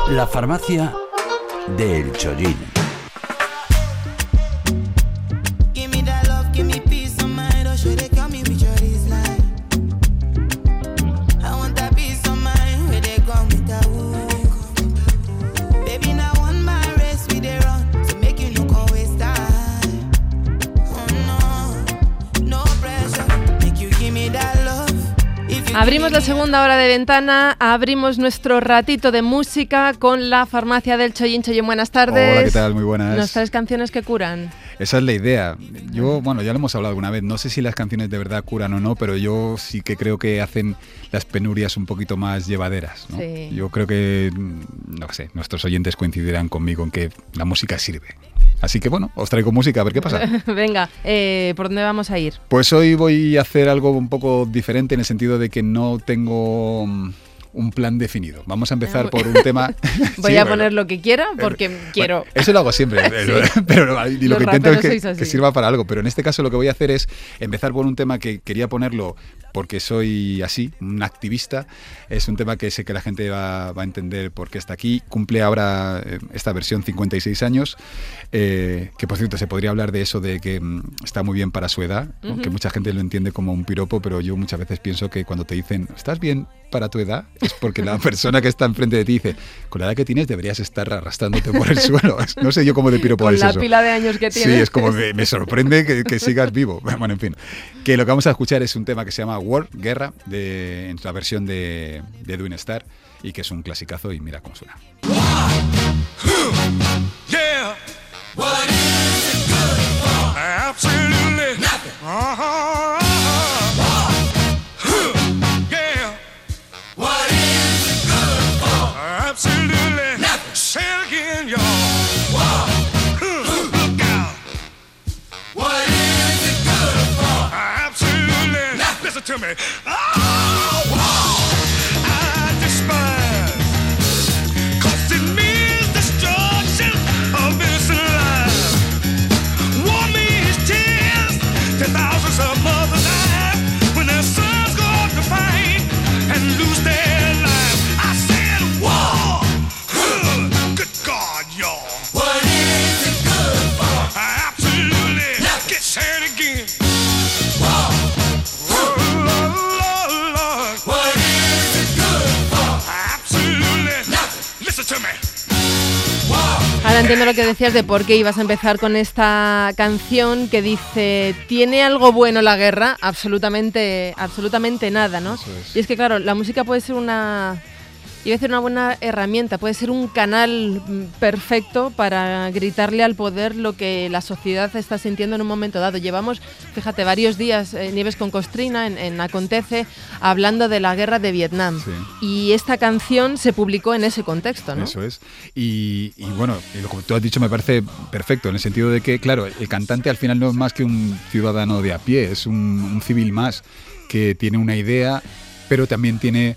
La farmacia del Chollín. Abrimos la segunda hora de ventana, abrimos nuestro ratito de música con la farmacia del Chollín. Chollín, buenas tardes. Hola, ¿qué tal? Muy buenas. ¿Nos traes canciones que curan? Esa es la idea. Yo, bueno, ya lo hemos hablado alguna vez, no sé si las canciones de verdad curan o no, pero yo sí que creo que hacen las penurias un poquito más llevaderas, ¿no? Sí. Yo creo que, no sé, nuestros oyentes coincidirán conmigo en que la música sirve. Así que bueno, os traigo música, a ver qué pasa. Venga, ¿por dónde vamos a ir? Pues hoy voy a hacer algo un poco diferente en el sentido de que no tengo un plan definido. Vamos a empezar por un tema... Voy a poner lo que quiera porque quiero. Eso lo hago siempre, Sí. pero lo que intento es que así. sirva para algo. Pero en este caso lo que voy a hacer es empezar por un tema que quería ponerlo porque soy así, un activista. Es un tema que sé que la gente va a entender por qué está aquí. Cumple ahora esta versión 56 años, que por cierto se podría hablar de eso, de que está muy bien para su edad, ¿no? Que mucha gente lo entiende como un piropo, pero yo muchas veces pienso que cuando te dicen ¿estás bien para tu edad? Es porque la persona que está enfrente de ti dice, con la edad que tienes deberías estar arrastrándote por el suelo. No sé yo cómo de piropo es eso. Con la pila de años que tienes. Sí, es como me sorprende que sigas vivo. Bueno, en fin. Que lo que vamos a escuchar es un tema que se llama War, Guerra, en la versión de Edwin Starr, y que es un clasicazo y mira cómo suena. Yeah. What is it good for? Absolutely nothing. Yeah. What is it good for? Absolutely nothing. Say it again, y'all. Look out. What is it good for? Absolutely nothing. Listen to me. I despise. 'Cause it means destruction of innocent lives. War means tears to thousands of mothers die when their sons go off to fight and lose their lives. I said war. Good God, y'all. What is it good for? Absolutely. Get said again. War. Lord. What is it good for? Absolutely nothing. Listen to me. Ahora entiendo lo que decías de por qué ibas a empezar con esta canción que dice, ¿tiene algo bueno la guerra? Absolutamente nada, ¿no? Eso es. Y es que claro, la música puede ser una buena herramienta, puede ser un canal perfecto para gritarle al poder lo que la sociedad está sintiendo en un momento dado. Llevamos, fíjate, varios días, Nieves con Costrina, en Acontece, hablando de la guerra de Vietnam. Sí. Y esta canción se publicó en ese contexto, ¿no? Eso es. Y bueno, y lo que tú has dicho me parece perfecto, en el sentido de que, claro, el cantante al final no es más que un ciudadano de a pie, es un civil más que tiene una idea, pero también tiene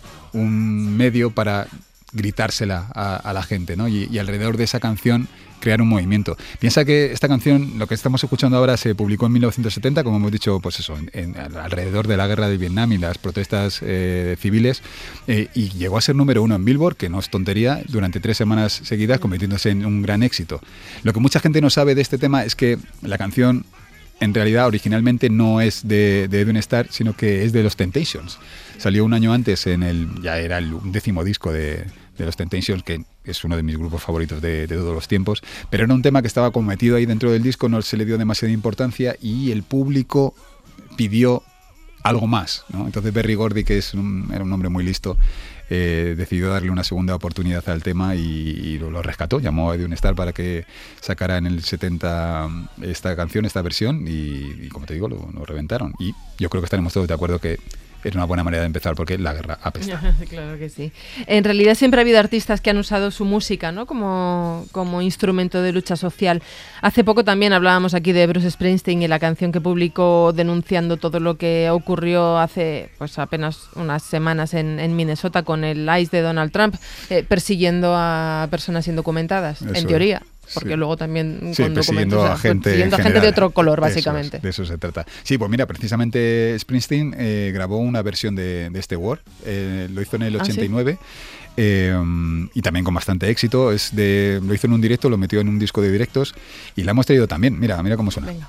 un medio para gritársela a la gente, ¿no? Y alrededor de esa canción crear un movimiento. Piensa que esta canción, lo que estamos escuchando ahora, se publicó en 1970, como hemos dicho, pues eso, alrededor de la guerra de Vietnam y las protestas civiles, y llegó a ser número 1 en Billboard, que no es tontería, durante 3 semanas seguidas, convirtiéndose en un gran éxito. Lo que mucha gente no sabe de este tema es que la canción en realidad originalmente no es de Edwin Starr, sino que es de los Temptations. Salió un año antes, ya era el 10º disco de los Temptations, que es uno de mis grupos favoritos de todos los tiempos, pero era un tema que estaba como metido ahí dentro del disco, no se le dio demasiada importancia y el público pidió algo más, ¿no? Entonces Berry Gordy, que era un hombre muy listo, decidió darle una segunda oportunidad al tema y lo rescató, llamó a Edwin Starr para que sacara en el 70 esta canción, esta versión, y como te digo, lo reventaron. Y yo creo que estaremos todos de acuerdo que es una buena manera de empezar porque la guerra apesta. Claro que sí. En realidad siempre ha habido artistas que han usado su música, ¿no? como instrumento de lucha social. Hace poco también hablábamos aquí de Bruce Springsteen y la canción que publicó denunciando todo lo que ocurrió hace pues apenas unas semanas en Minnesota con el ICE de Donald Trump, persiguiendo a personas indocumentadas, en teoría. Porque luego también sí, con persiguiendo a gente de otro color, básicamente. De eso se trata. Sí, pues mira, precisamente Springsteen grabó una versión de este War, lo hizo en el 89. y también con bastante éxito. Lo hizo en un directo, lo metió en un disco de directos y la hemos traído también. Mira cómo suena. Venga.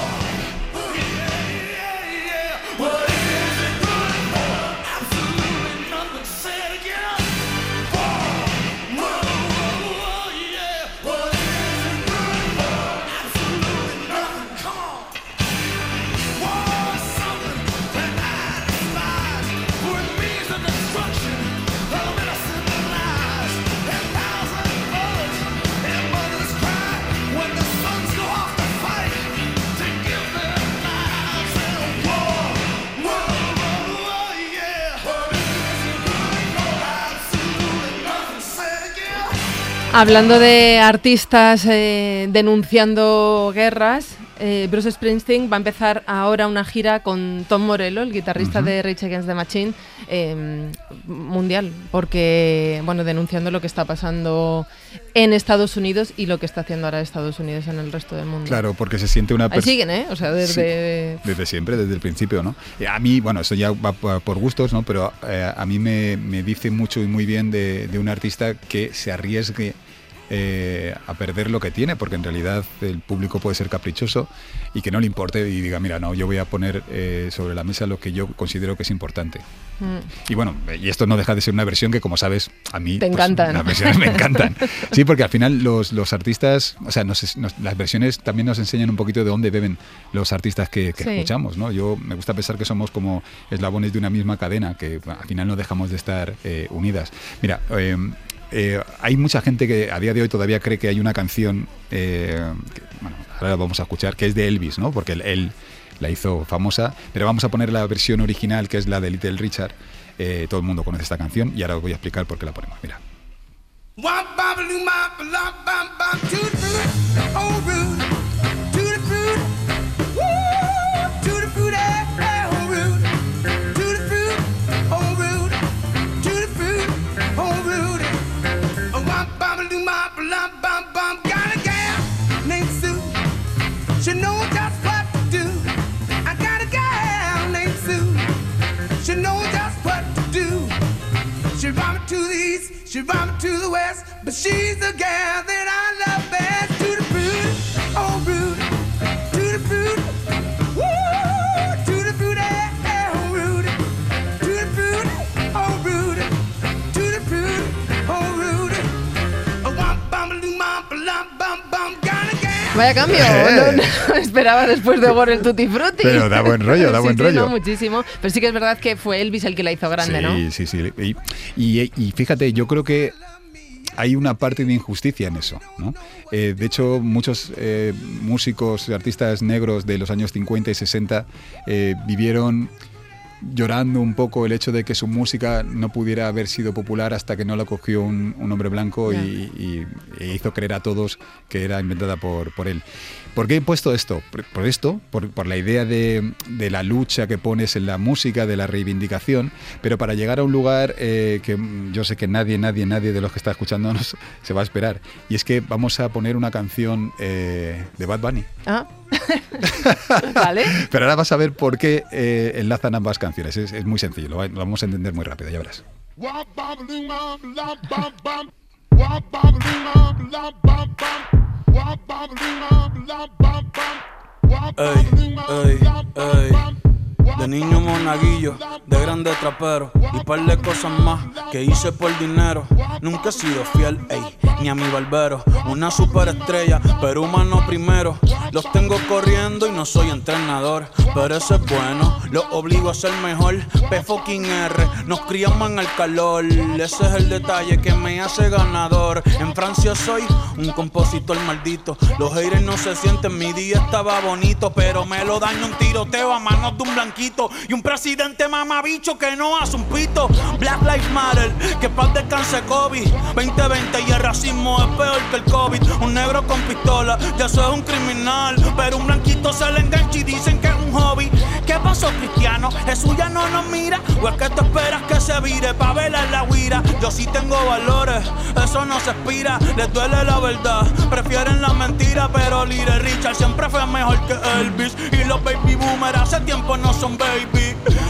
Hablando de artistas denunciando guerras, Bruce Springsteen va a empezar ahora una gira con Tom Morello, el guitarrista de Rage Against the Machine, mundial, porque, bueno, denunciando lo que está pasando en Estados Unidos y lo que está haciendo ahora Estados Unidos en el resto del mundo. Claro, porque se siente una Ahí siguen, o sea, desde... Sí, desde siempre, desde el principio, ¿no? A mí, bueno, eso ya va por gustos, ¿no? Pero a mí me dice mucho y muy bien de un artista que se arriesgue a perder lo que tiene, porque en realidad el público puede ser caprichoso y que no le importe y diga, mira, no, yo voy a poner sobre la mesa lo que yo considero que es importante. Y bueno, y esto no deja de ser una versión que, como sabes, a mí te encantan. Las versiones me encantan. Sí, porque al final los artistas, o sea, las versiones también nos enseñan un poquito de dónde beben los artistas que escuchamos, ¿no? Yo me gusta pensar que somos como eslabones de una misma cadena, que al final no dejamos de estar unidas. Mira, hay mucha gente que a día de hoy todavía cree que hay una canción, bueno, ahora la vamos a escuchar, que es de Elvis, ¿no? Porque él la hizo famosa, pero vamos a poner la versión original, que es la de Little Richard. Todo el mundo conoce esta canción y ahora os voy a explicar por qué la ponemos. Mira. She knows just what to do. I got a gal named Sue. She knows just what to do. She brought me to the east, she brought me to the west, but she's the gal that I love best. To the fruit, oh rude, to the fruit, woo, to the fruit, oh rude, to the fruit, oh rude, to the fruit, oh rude. Oh, bum bum bum bum bum, gotta get. Vaya cambio, no esperaba después de Over el Tutti Frutti. Pero da buen rollo, da buen rollo. No, muchísimo. Pero sí que es verdad que fue Elvis el que la hizo grande, ¿no? Sí. Y fíjate, yo creo que hay una parte de injusticia en eso, ¿no? De hecho, muchos músicos, artistas negros de los años 50 y 60 vivieron llorando un poco el hecho de que su música no pudiera haber sido popular hasta que no la cogió un hombre blanco y hizo creer a todos que era inventada por él. ¿Por qué he puesto esto? Por la idea de la lucha que pones en la música, de la reivindicación, pero para llegar a un lugar que yo sé que nadie de los que está escuchándonos se va a esperar. Y es que vamos a poner una canción de Bad Bunny. Ah, vale. Pero ahora vas a ver por qué enlazan ambas canciones. Es muy sencillo, lo vamos a entender muy rápido, ya verás. De niño monaguillo, de grande trapero y par de cosas más que hice por dinero. Nunca he sido fiel, ni a mi barbero. Una superestrella, pero humano primero. Los tengo corriendo y no soy entrenador, pero ese es bueno, los obligo a ser mejor. P-fucking-R, nos criamos en el calor. Ese es el detalle que me hace ganador. En Francia soy un compositor maldito. Los haters no se sienten, mi día estaba bonito, pero me lo daño un tiroteo a manos de un blanquito y un presidente mamabicho que no hace un pito. Black Lives Matter, que paz descanse Kobe. 2020 y el racismo es peor que el COVID. Un negro con pistola, ya eso es un criminal, pero un blanquito se le engancha y dicen que es un hobby. ¿Qué pasó, cristiano? ¿Jesús ya no nos mira? ¿O es que tú esperas que se vire pa' verla en la guira? Yo sí tengo valores, eso no se expira. Les duele la verdad, prefieren la mentira, pero Little Richard siempre fue mejor que Elvis. Y los baby boomers hace tiempo no son baby.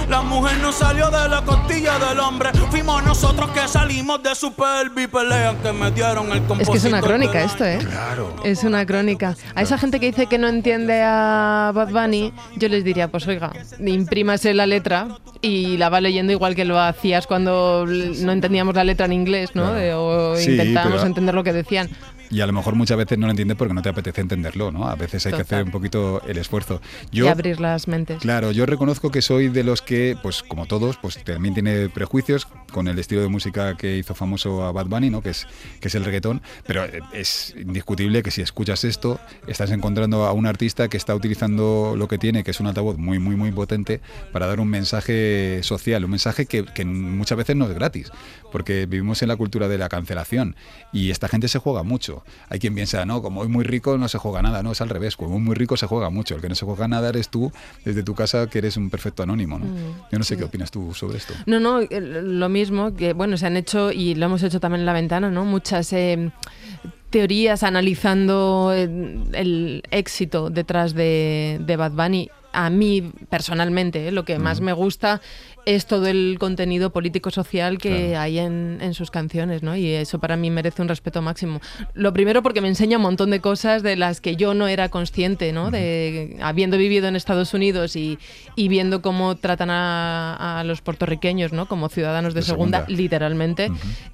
La mujer no salió de la costilla del hombre. Fuimos nosotros que salimos de su pelvis. Pelean que me dieron el compositor. Es que es una crónica esto, ¿eh? Claro. Es una crónica. A esa gente que dice que no entiende a Bad Bunny, yo les diría, pues oiga, imprímase la letra y la va leyendo igual que lo hacías cuando no entendíamos la letra en inglés, ¿no? Claro. O Sí, intentábamos pero entender lo que decían. Y a lo mejor muchas veces no lo entiendes porque no te apetece entenderlo, ¿no? A veces hay que hacer un poquito el esfuerzo. Y abrir las mentes. Claro, yo reconozco que soy de los que, pues como todos, pues también tiene prejuicios con el estilo de música que hizo famoso a Bad Bunny, ¿no? Que es el reggaetón, pero es indiscutible que si escuchas esto, estás encontrando a un artista que está utilizando lo que tiene, que es un altavoz muy, muy, muy potente, para dar un mensaje social, un mensaje que muchas veces no es gratis, porque vivimos en la cultura de la cancelación y esta gente se juega mucho. Hay quien piensa, no, como es muy rico no se juega nada, no, es al revés, como es muy rico se juega mucho, el que no se juega nada eres tú desde tu casa, que eres un perfecto anónimo, ¿no? Yo no sé qué opinas tú sobre esto. No, lo mismo, que bueno, se han hecho, y lo hemos hecho también en La Ventana, ¿no? Muchas teorías analizando el éxito detrás de Bad Bunny. A mí, personalmente, lo que más me gusta es todo el contenido político-social que hay en sus canciones, ¿no? Y eso para mí merece un respeto máximo. Lo primero porque me enseña un montón de cosas de las que yo no era consciente, ¿no? De habiendo vivido en Estados Unidos y viendo cómo tratan a los puertorriqueños, ¿no? Como ciudadanos de segunda, literalmente.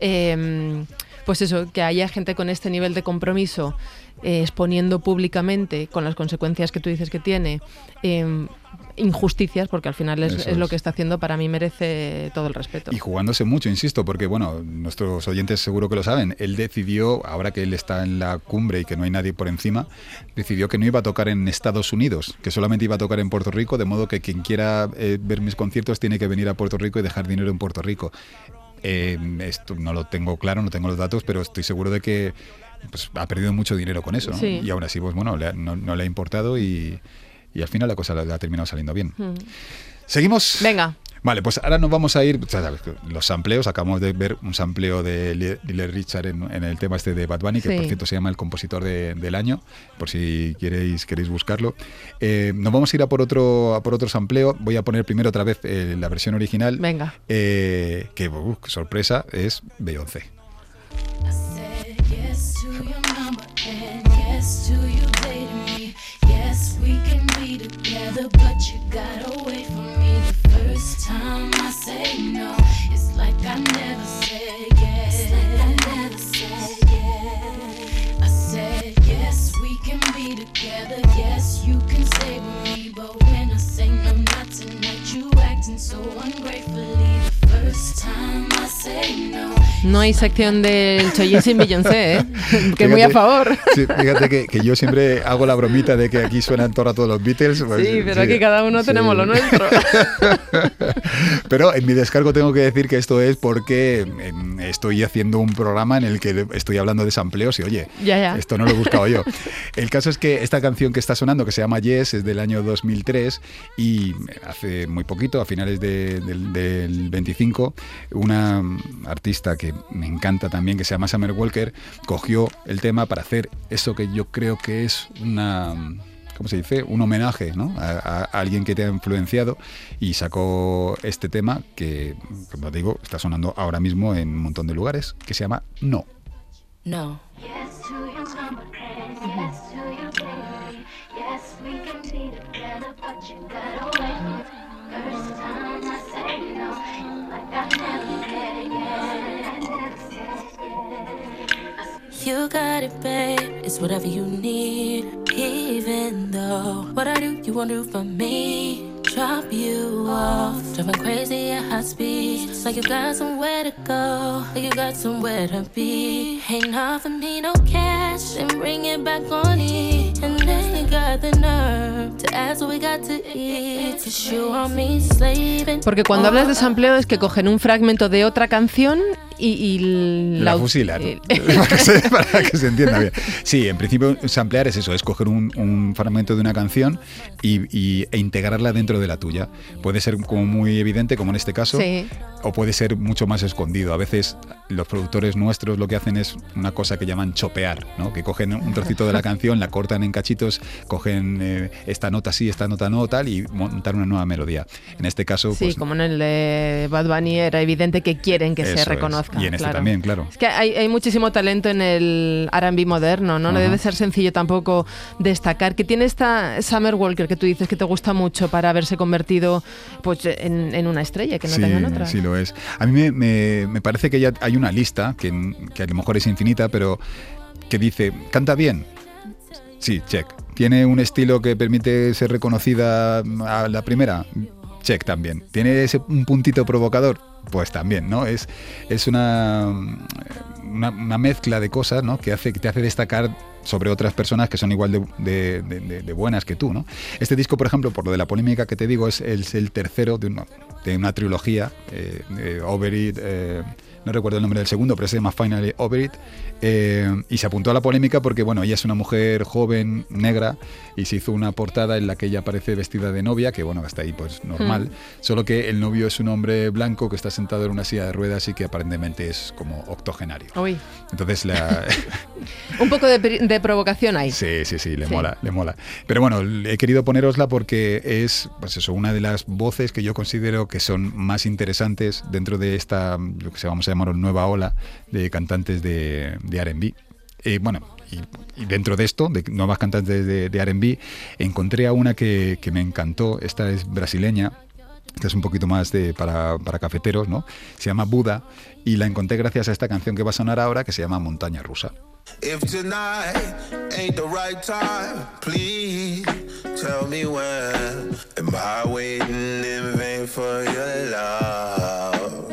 Pues eso, que haya gente con este nivel de compromiso exponiendo públicamente, con las consecuencias que tú dices que tiene, injusticias, porque al final es lo que está haciendo, para mí merece todo el respeto. Y jugándose mucho, insisto, porque bueno, nuestros oyentes seguro que lo saben, él decidió, ahora que él está en la cumbre y que no hay nadie por encima, decidió que no iba a tocar en Estados Unidos, que solamente iba a tocar en Puerto Rico, de modo que quien quiera ver mis conciertos tiene que venir a Puerto Rico y dejar dinero en Puerto Rico. Esto no lo tengo claro, no tengo los datos, pero estoy seguro de que pues, ha perdido mucho dinero con eso, ¿no? Sí. Y aún así, pues bueno, no le ha importado y al final la cosa le ha terminado saliendo bien. ¿Seguimos? Venga. Vale, pues ahora nos vamos a ir, los sampleos, acabamos de ver un sampleo de Little Richard en el tema este de Bad Bunny, que por cierto se llama el compositor del año, por si queréis buscarlo. Nos vamos a ir a por otro sampleo. Voy a poner primero otra vez la versión original. Venga. Que sorpresa, es Beyoncé. Time I say no, it's like I never said yes. It's like I never said yes. I said yes, we can be together. Yes, you can stay with me, but when I say no, not tonight, you acting so ungratefully. The first time I say no. No hay sección del Chollín sin Beyoncé, ¿eh? Que muy a favor. Sí, fíjate que yo siempre hago la bromita de que aquí suenan todo a todos los Beatles. Pues, sí, pero aquí cada uno tenemos lo nuestro. Pero en mi descargo tengo que decir que esto es porque estoy haciendo un programa en el que estoy hablando de sampleos y oye, esto no lo he buscado yo. El caso es que esta canción que está sonando, que se llama Yes, es del año 2003 y hace muy poquito, a finales del 25, una artista que me encanta también, que se llama Summer Walker, cogió el tema para hacer eso que yo creo que es ¿cómo se dice? Un homenaje, ¿no? a alguien que te ha influenciado y sacó este tema que, como digo, está sonando ahora mismo en un montón de lugares, que se llama No. No. You got it, babe. It's whatever you need. Even though what I do, you won't do for me. Drop you off, driving crazy at high speed. Like you got somewhere to go, like you got somewhere to be. Ain't nothing me, no cash, and bring it back on it. And then you got the nerve to ask what we got to eat. 'Cause you want me slaving. Porque cuando hablas de sampleo es que cogen un fragmento de otra canción y la fusilan, para que se entienda bien. Sí, en principio samplear es eso, es coger un fragmento de una canción e integrarla dentro de la tuya. Puede ser como muy evidente, como en este caso, Sí. o puede ser mucho más escondido. A veces los productores nuestros lo que hacen es una cosa que llaman chopear, ¿no? Que cogen un trocito de la canción, la cortan en cachitos, cogen esta nota sí, esta nota no, tal, y montar una nueva melodía. En este caso, Sí, pues, como en el de Bad Bunny era evidente que quieren que eso se es. reconozca. Y en este claro. también, claro. Es que hay muchísimo talento en el R&B moderno, ¿no? No Ajá. debe ser sencillo tampoco destacar. Que tiene esta Summer Walker que tú dices que te gusta mucho para haberse convertido pues en una estrella, que no Sí, tengan otra. sí lo es. A mí me parece que ya hay una lista, que a lo mejor es infinita, pero que dice, ¿canta bien? Sí, check. ¿Tiene un estilo que permite ser reconocida a la primera? Check también. ¿Tiene un puntito provocador? Pues también, ¿no? Es una mezcla de cosas, ¿no? que te hace destacar sobre otras personas que son igual de buenas que tú, ¿no? Este disco, por ejemplo, por lo de la polémica que te digo, es el tercero de una trilogía, Over It, no recuerdo el nombre del segundo, pero se llama Finally Over It, y se apuntó a la polémica porque, bueno, ella es una mujer joven, negra, y se hizo una portada en la que ella aparece vestida de novia, que bueno, hasta ahí pues normal, solo que el novio es un hombre blanco que está sentado en una silla de ruedas y que aparentemente es como octogenario. Uy, Entonces un poco de provocación hay. Sí, le mola. Pero bueno, he querido ponerosla porque es, pues eso, una de las voces que yo considero que son más interesantes dentro de esta, lo que se vamos a llamar nueva ola de cantantes de R&B. Bueno, y dentro de esto, de nuevas cantantes de R&B, encontré a una que me encantó. Esta es brasileña. Esta es un poquito más para cafeteros, ¿no? Se llama Buda y la encontré gracias a esta canción que va a sonar ahora, que se llama Montaña Rusa. If tonight ain't the right time, please tell me when. Am I waiting in vain for your love?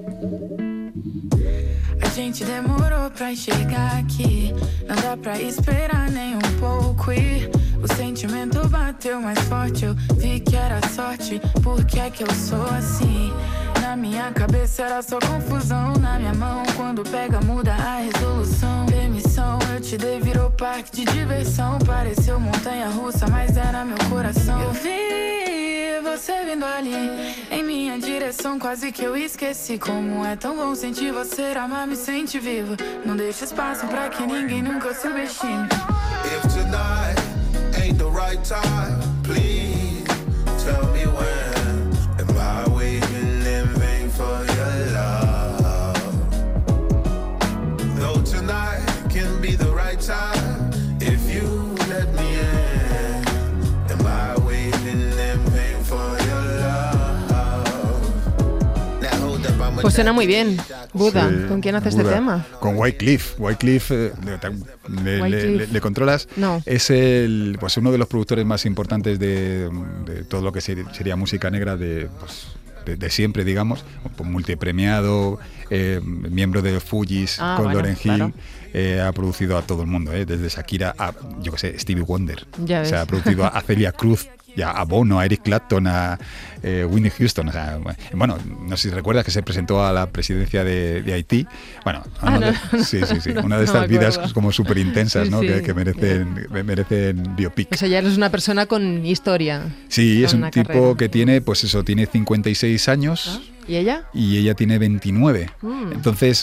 A gente demorou pra chegar aqui. Não dá pra esperar nem pouco. E o sentimento bateu mais forte. Eu vi que era sorte. Por que é que eu sou assim? Na minha cabeça era só confusão. Na minha mão, quando pega, muda a resolução. Permissão, eu te dei, virou parque de diversão. Pareceu montanha-russa, mas era meu coração. Eu vi você vindo ali em minha direção, quase que eu esqueci. Como é tão bom sentir você, amar, me sente viva. Não deixa espaço pra que ninguém nunca subestime. If tonight ain't the right time, please tell me when. Am I waiting in vain for your love? Though tonight can be the right time if you let me in. Am I waiting in vain for your love? Now hold up, I'm Pues suena muy bien, Buda. Sí, ¿Con quién hace este Buda. tema? Con Wyclef. Wyclef, Wyclef. ¿le controlas? No. Es pues uno de los productores más importantes de todo lo que sería música negra de siempre, digamos. Multipremiado, miembro de Fugees, con bueno, Lauryn Hill. claro. Ha producido a todo el mundo, desde Shakira a, yo qué sé, Stevie Wonder. Ya O sea, ves. ha producido a Celia Cruz, ya a Bono, a Eric Clapton, a Whitney Houston. O sea, bueno, no sé si recuerdas que se presentó a la presidencia de Haití. Bueno, sí. Una de No estas me vidas acuerdo. como súper intensas, Sí, ¿no? sí. Que merecen biopic. O sea, ya eres una persona con historia. Sí, es con un una tipo carrera. que tiene 56 años. ¿Y ella? Y ella tiene 29. Mm. Entonces,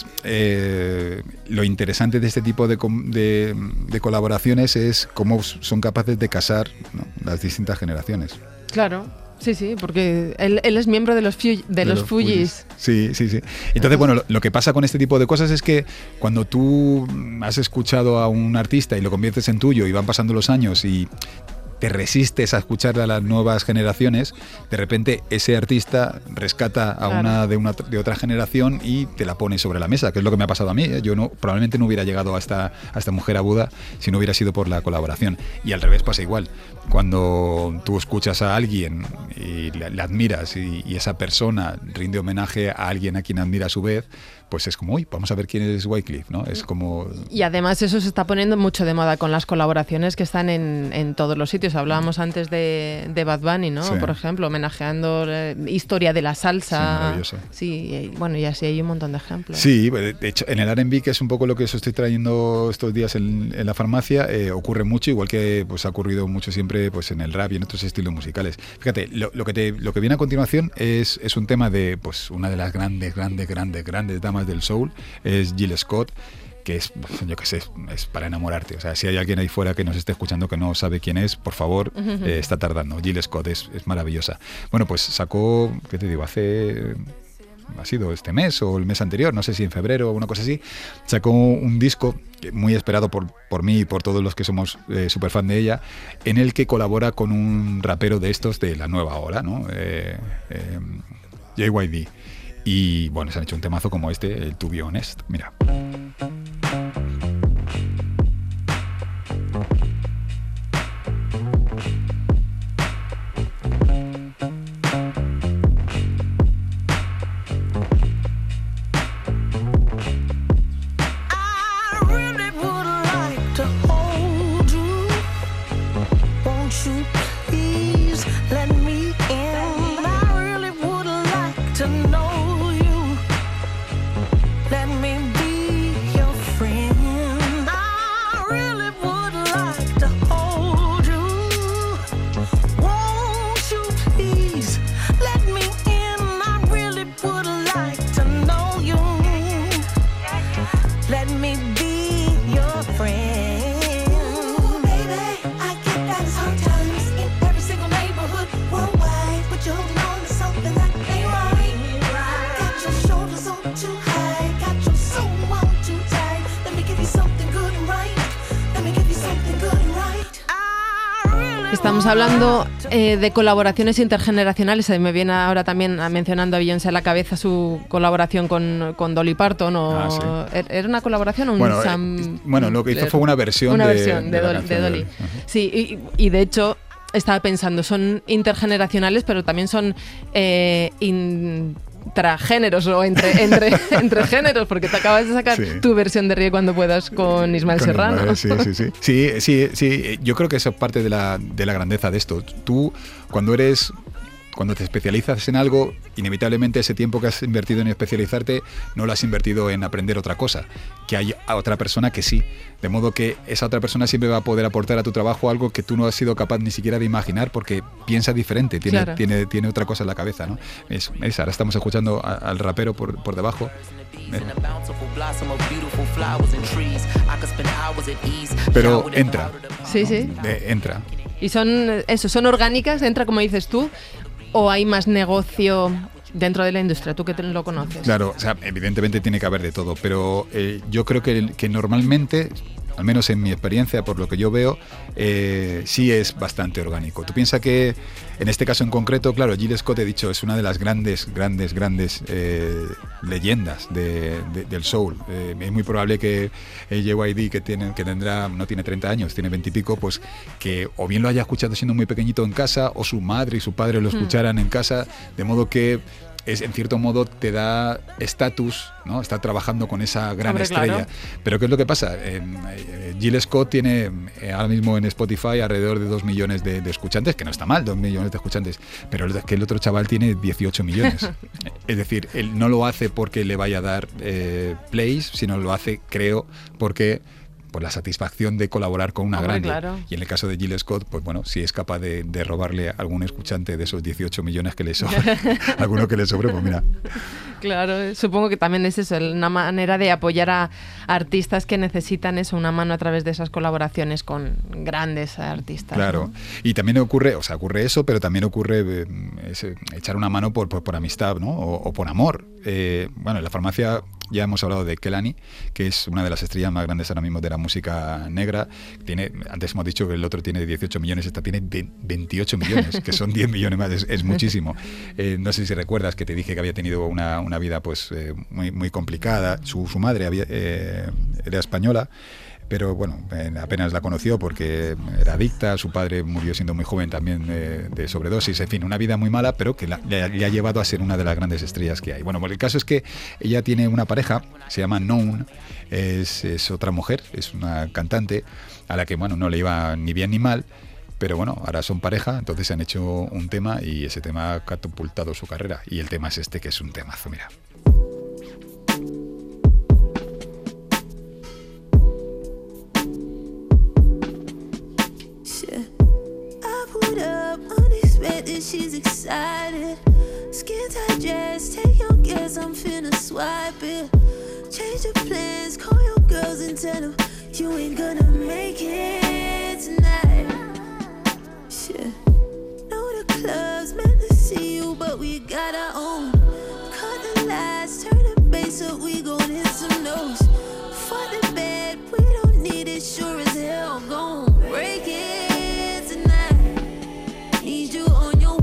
lo interesante de este tipo de colaboraciones es cómo son capaces de casar, ¿no?, las distintas generaciones. Claro, sí, porque él es miembro de los Fugees. Sí. Entonces, bueno, lo que pasa con este tipo de cosas es que cuando tú has escuchado a un artista y lo conviertes en tuyo y van pasando los años y te resistes a escucharle a las nuevas generaciones, de repente ese artista rescata a Claro. una de otra generación y te la pone sobre la mesa, que es lo que me ha pasado a mí. Yo probablemente no hubiera llegado a esta mujer a Buda si no hubiera sido por la colaboración. Y al revés pasa igual. Cuando tú escuchas a alguien y le admiras y esa persona rinde homenaje a alguien a quien admira a su vez, pues es como, uy, vamos a ver quién es Wyclef, ¿no? Es como... Y además eso se está poniendo mucho de moda con las colaboraciones que están en todos los sitios. sitios. Hablábamos antes de Bad Bunny, ¿no? Sí. Por ejemplo, homenajeando la historia de la salsa. Sí, maravilloso. Sí, bueno, y así hay un montón de ejemplos. Sí, de hecho, en el R&B, que es un poco lo que os estoy trayendo estos días en la farmacia, ocurre mucho, igual que pues ha ocurrido mucho siempre pues en el rap y en otros estilos musicales. Fíjate, lo que viene a continuación es un tema de pues una de las grandes damas del soul, es Jill Scott, que es, yo qué sé, es para enamorarte. O sea, si hay alguien ahí fuera que nos esté escuchando que no sabe quién es, por favor, está tardando. Jill Scott es maravillosa. Bueno, pues sacó, ¿qué te digo? Ha sido este mes o el mes anterior, no sé si en febrero o una cosa así, sacó un disco muy esperado por mí y por todos los que somos súper fan de ella, en el que colabora con un rapero de estos de la nueva ola, ¿no? JYD. Y bueno, se han hecho un temazo como este, el To Be Honest. Mira. Estamos hablando de colaboraciones intergeneracionales. Me viene ahora también mencionando a Beyoncé a la cabeza su colaboración con Dolly Parton. Sí. ¿Era una colaboración o un bueno, lo que hizo fue una versión de Dolly. Sí, y de hecho estaba pensando, son intergeneracionales, pero también son intragéneros o entre géneros, porque te acabas de sacar tu versión de Ríe Cuando Puedas con Ismael Serrano. Sí, yo creo que eso es parte de la grandeza de esto. Tú, cuando te especializas en algo, inevitablemente ese tiempo que has invertido en especializarte no lo has invertido en aprender otra cosa, que hay a otra persona que sí. De modo que esa otra persona siempre va a poder aportar a tu trabajo algo que tú no has sido capaz ni siquiera de imaginar, porque piensa diferente, tiene otra cosa en la cabeza, ¿no? Ahora estamos escuchando al rapero por debajo. Pero entra. Sí. Entra. Y son orgánicas, entra como dices tú, o hay más negocio dentro de la industria, tú que lo conoces. Claro, o sea, evidentemente tiene que haber de todo, pero yo creo que normalmente, al menos en mi experiencia, por lo que yo veo, sí es bastante orgánico. Tú piensas que, en este caso en concreto, claro, Jill Scott, he dicho, es una de las grandes leyendas del soul. Es muy probable que JYD, no tiene 30 años, tiene 20 y pico, pues que o bien lo haya escuchado siendo muy pequeñito en casa, o su madre y su padre lo escucharan en casa, de modo que en cierto modo te da estatus, ¿no? Está trabajando con esa gran estrella. Claro. Pero ¿qué es lo que pasa? Jill Scott tiene ahora mismo en Spotify alrededor de 2 millones de escuchantes, que no está mal, 2 millones de escuchantes, pero es que el otro chaval tiene 18 millones. Es decir, él no lo hace porque le vaya a dar plays, sino lo hace, creo, porque por la satisfacción de colaborar con una grande. Claro. Y en el caso de Jill Scott, pues bueno, si es capaz de robarle a algún escuchante de esos 18 millones que le sobra, alguno que le sobre, pues mira. Claro, supongo que también es eso, una manera de apoyar a artistas que necesitan eso, una mano a través de esas colaboraciones con grandes artistas. Claro, ¿no? Y también ocurre eso, pero también ocurre echar una mano por amistad, ¿no? O por amor. Bueno, en la farmacia ya hemos hablado de Kehlani, que es una de las estrellas más grandes ahora mismo de la música negra. Antes hemos dicho que el otro tiene 18 millones, esta tiene 28 millones, que son 10 millones más, es muchísimo. No sé si recuerdas que te dije que había tenido una vida pues muy, muy complicada. Su madre era española, pero bueno, apenas la conoció porque era adicta, su padre murió siendo muy joven también de sobredosis, en fin, una vida muy mala, pero que le ha llevado a ser una de las grandes estrellas que hay. Bueno, pues el caso es que ella tiene una pareja, se llama Known, es otra mujer, es una cantante a la que, bueno, no le iba ni bien ni mal, pero bueno, ahora son pareja, entonces han hecho un tema y ese tema ha catapultado su carrera. Y el tema es este, que es un temazo, mira. She's excited. Skin tight dress, take your guess, I'm finna swipe it. Change the plans, call your girls and tell them you ain't gonna make it tonight. Shit. Know the club's meant to see you, but we got our own. Cut the lights, turn the bass up, we gon' hit some notes. Fuck the bed, we don't need it, sure as hell gon' break it tonight. Need you on your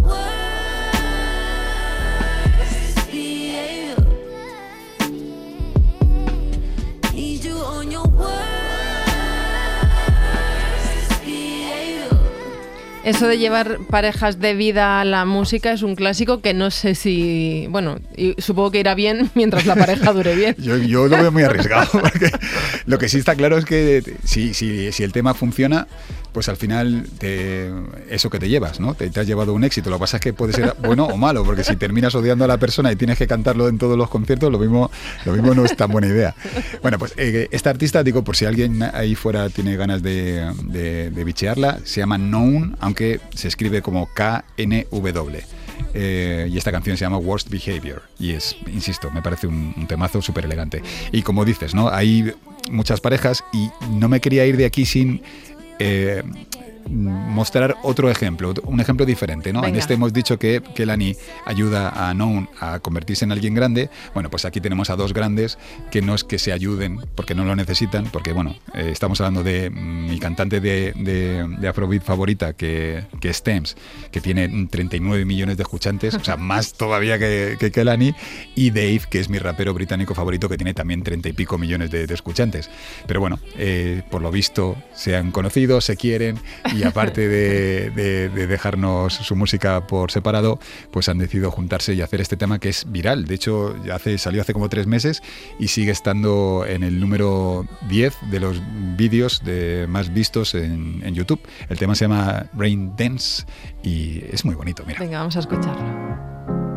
worst behavior. Need you on your worst behavior. Eso de llevar parejas de vida a la música es un clásico que no sé si... Bueno, y supongo que irá bien mientras la pareja dure bien. Yo lo veo muy arriesgado, porque lo que sí está claro es que si el tema funciona, pues al final eso que te llevas, ¿no? Te has llevado un éxito. Lo que pasa es que puede ser bueno o malo, porque si terminas odiando a la persona y tienes que cantarlo en todos los conciertos, lo mismo no es tan buena idea. Bueno, pues esta artista, digo, por si alguien ahí fuera tiene ganas de bichearla, se llama Known, aunque se escribe como KNW. Y esta canción se llama Worst Behavior y es, insisto, me parece un temazo súper elegante. Y como dices, ¿no? Hay muchas parejas y no me quería ir de aquí sin mostrar otro ejemplo, un ejemplo diferente, ¿no? Venga. En este hemos dicho que Kehlani ayuda a Known a convertirse en alguien grande. Bueno, pues aquí tenemos a dos grandes que no es que se ayuden porque no lo necesitan, porque bueno, estamos hablando de mi cantante de Afrobeat favorita, que es Tems, que tiene 39 millones de escuchantes, o sea, más todavía que Kehlani, y Dave, que es mi rapero británico favorito, que tiene también 30 y pico millones de escuchantes. Pero bueno, por lo visto se han conocido, se quieren, y aparte de dejarnos su música por separado, pues han decidido juntarse y hacer este tema que es viral. De hecho, salió hace como 3 meses y sigue estando en el número 10 de los vídeos más vistos en YouTube. El tema se llama Rain Dance y es muy bonito, mira. Venga, vamos a escucharlo.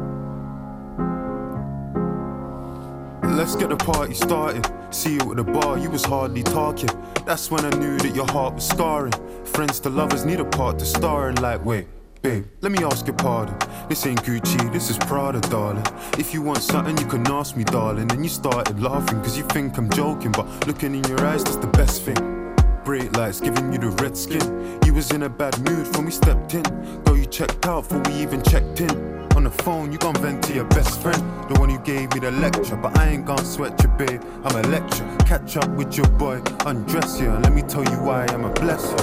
Let's get the party started. See you at the bar, you was hardly talking. That's when I knew that your heart was scarring. Friends to lovers need a part to star in. Like, wait, babe, let me ask your pardon. This ain't Gucci, this is Prada, darling. If you want something, you can ask me, darling. And you started laughing cause you think I'm joking, but looking in your eyes, that's the best thing. Bright lights giving you the red skin. You was in a bad mood when we stepped in. Girl, you checked out before we even checked in. On the phone, you gon' vent to your best friend, the one who gave me the lecture. But I ain't gon' sweat you, babe, I'm a lecture. Catch up with your boy, undress you, and let me tell you why I'm a blesser.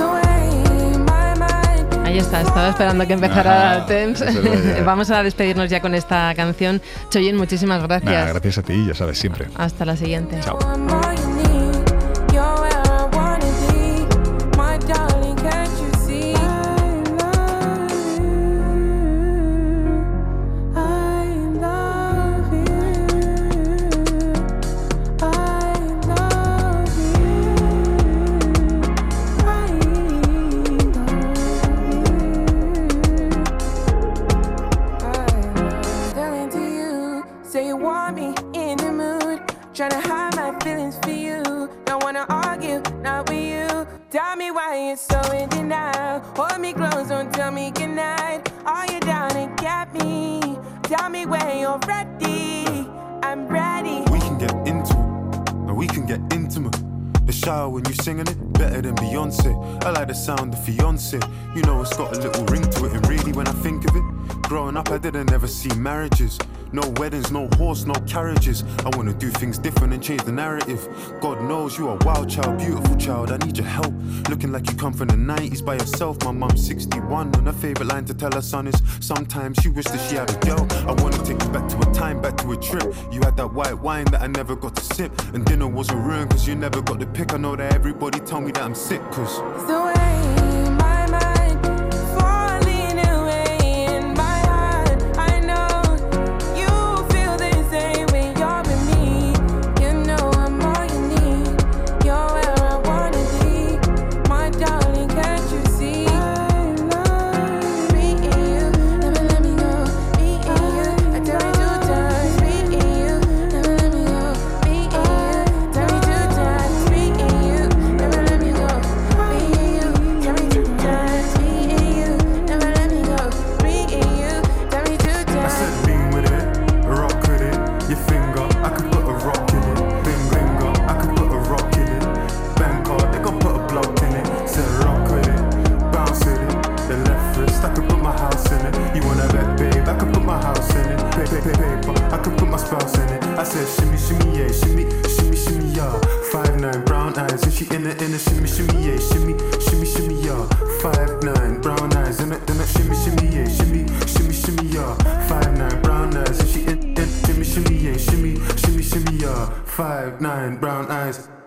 Ahí está, estaba esperando que empezara Tems. Vamos a despedirnos ya con esta canción. Choyin, muchísimas gracias. Nada, gracias a ti, ya sabes, siempre. Hasta la siguiente. Chao. Tell me why you're so in denial. Hold me close, don't tell me goodnight. Are you down and get me? Tell me when you're ready. I'm ready. We can get into it, and we can get intimate. The shower when you singing it, better than Beyonce. I like the sound of fiance. You know it's got a little ring to it, and really when I think of it, growing up I didn't ever see marriages. No weddings, no horse, no carriages. I wanna do things different and change the narrative. God knows you are a wild child, beautiful child. I need your help. Looking like you come from the 90s by yourself. My mum's 61 and her favorite line to tell her son is sometimes she wished that she had a girl. I wanna take you back to a time, back to a trip. You had that white wine that I never got to sip, and dinner wasn't ruined cause you never got the pick. I know that everybody told me that I'm sick cause It's the way my mind falling away in my heart. I know you feel the same when you're with me. You know I'm all you need. You're where I wanna be. My darling, can't you see? spouse in it. I said shimmy, shimmy, yeah, shimmy, shimmy, shimmy, yeah. 5'9", brown eyes, and she in it, shimmy, shimmy, yeah, shimmy, shimmy, shimmy, yeah. 5'9", brown eyes, in it, shimmy, shimmy, yeah, shimmy, shimmy, shimmy, yeah. 5'9", brown eyes, and she in it, shimmy, shimmy, yeah, shimmy, shimmy, shimmy, yeah. 5'9", brown eyes.